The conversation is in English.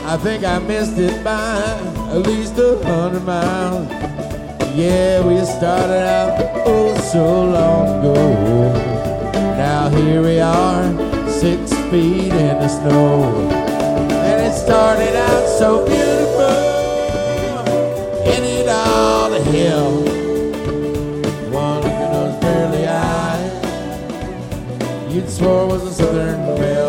I think I missed it by at least 100 miles. Yeah, we started out oh so long ago. Now here we are, 6 feet in the snow. And it started out so beautiful, and it all the hill. One look in those pearly eyes, you'd swore was a southern belle.